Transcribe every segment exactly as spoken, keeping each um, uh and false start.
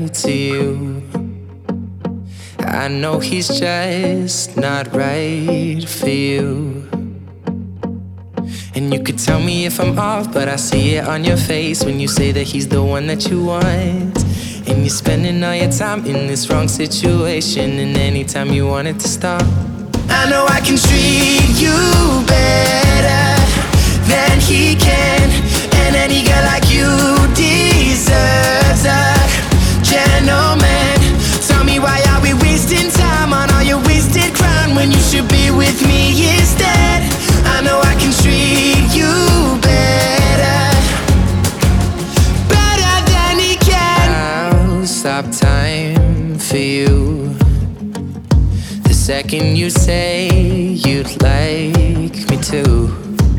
lie to you. I know he's just not right for you. And you could tell me if I'm off, but I see it on your face when you say that he's the one that you want. And you're spending all your time in this wrong situation, and anytime you want it to stop. I know I can treat you better than he can, and any girl like you deserves a gentleman. Tell me, why are we wasting time on all your wasted crown when you should be with me instead? I know I can treat you better, better than he can. I'll stop time for you the second you say you'd like me to.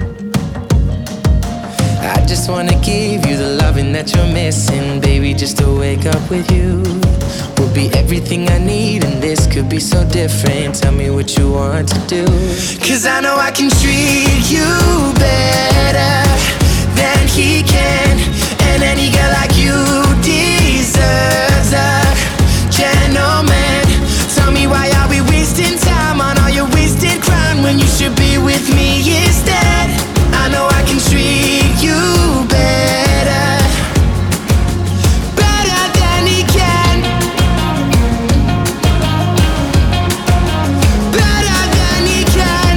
I just wanna give you the loving that you're missing, baby. Just to wake up with you will be everything I need, and this could be so different. Tell me what you want to do, 'cause I know I can treat you better than he can, and any girl like you deserves a gentleman. Tell me, why are we wasting time on all your wasted crown when you should be with me instead? I know I can treat you better, better than he can, better than he can.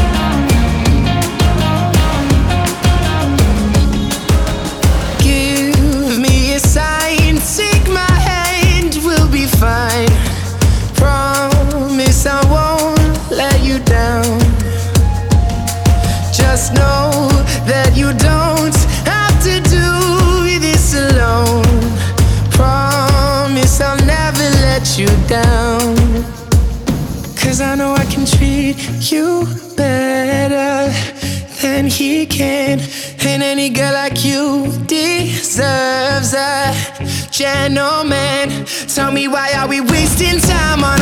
Give me a sign, take my hand, we'll be fine. Promise I won't let you down. Just know that you don't have to do this alone. Promise I'll never let you down, 'cause I know I can treat you better than he can, and any girl like you deserves a gentleman. Tell me, why are we wasting time on